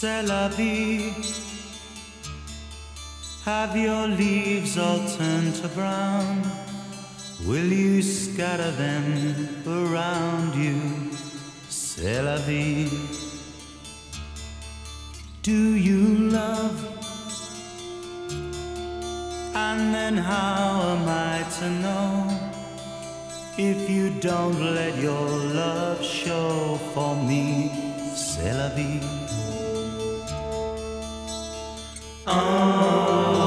C'est la vie. Have your leaves all turned to brown? Will you scatter them around you? C'est la vie. Do you love? And then how am I to know if you don't let your love show for me? C'est la vie. Oh.